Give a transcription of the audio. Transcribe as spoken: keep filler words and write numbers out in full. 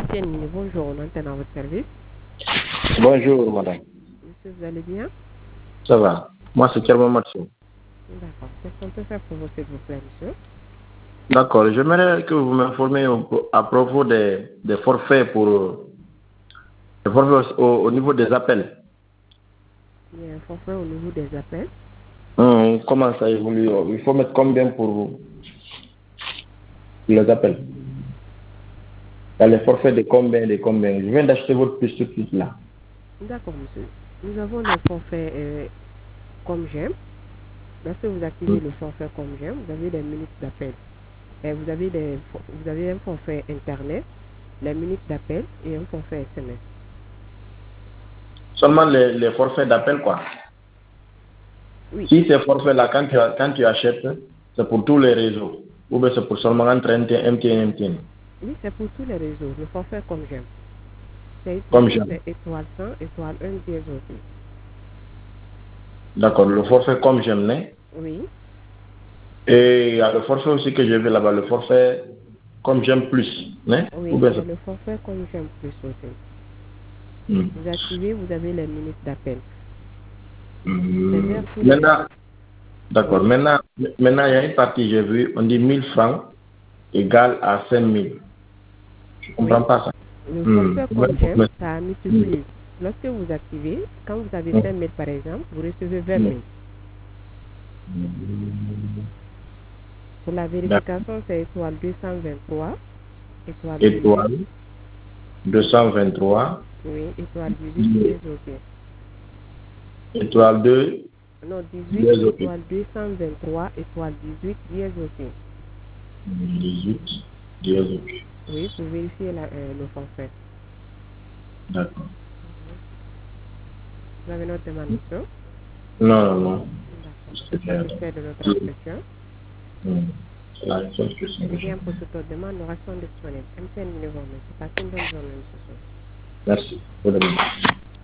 M T N, bonjour, on entend à votre service. Bonjour, madame. Monsieur, vous allez bien? Ça va. Moi, c'est Kerma Matsu. D'accord. Qu'est-ce qu'on peut faire pour vous, s'il vous plaît, monsieur? D'accord. J'aimerais que vous m'informiez à propos des, des forfaits pour des forfaits au, au niveau des appels. Il y a un forfait au niveau des appels. Hum, comment ça évolue? Il faut mettre combien pour les appels? Il y a les forfaits de combien, de combien? Je viens d'acheter votre puce tout de suite là. D'accord, monsieur. Nous avons le forfait euh, comme j'aime. Lorsque vous activez Hum. le forfait comme j'aime, vous avez des minutes d'appel. Et vous avez, des, vous avez un forfait internet, les minutes d'appel et un forfait S M S. Seulement les, les forfaits d'appel, quoi. Oui. Si ces forfaits-là, quand tu, quand tu achètes, c'est pour tous les réseaux. Ou bien c'est pour seulement entre M T N et M T N. Oui, c'est pour tous les réseaux. Le forfait comme j'aime. C'est Comme étoile, j'aime. c'est étoile cent, étoile un, dièse aussi. D'accord. Le forfait comme j'aime, né? Oui. Et il y a le forfait aussi que j'ai vu là-bas, le forfait comme j'aime plus. Né? Oui, Ou bien il y a ça? le forfait comme j'aime plus aussi. Hmm. Vous activez, vous avez les minutes d'appel. C'est Hmm. vers tous les Maintenant, réseaux. d'accord. Oui. Maintenant, maintenant, il y a une partie, j'ai vu, on dit mille francs égale à cinq mille. Je ne comprends Oui. pas ça. Le Hmm. forfait comme j'aime, Hmm. ça Hmm. multiplie. Lorsque vous activez, quand vous avez Hmm. cinq mille par exemple, vous recevez vingt Hmm. mille. Pour la D'accord. vérification, c'est étoile deux cent vingt-trois, étoile dix-huit, Étoile deux cent vingt-trois, oui, étoile dix-huit, dièse OK. étoile deux, Non, dix-huit, dièse OK. étoile deux cent vingt-trois, étoile dix-huit, dièse OK. dix-huit, dièse OK. Oui, pour vérifier la, euh, le forfait. D'accord. Vous avez notre demande, monsieur? Non, non, non. D'accord. C'est C'est ça bien. le fait de notre entretien. Hmm. C'est la seule question De que j'ai. rien pour toute autre demande, nous restons disponibles. M T N, nous vous remercie. Passez une bonne journée, monsieur. Merci. Bonne nuit.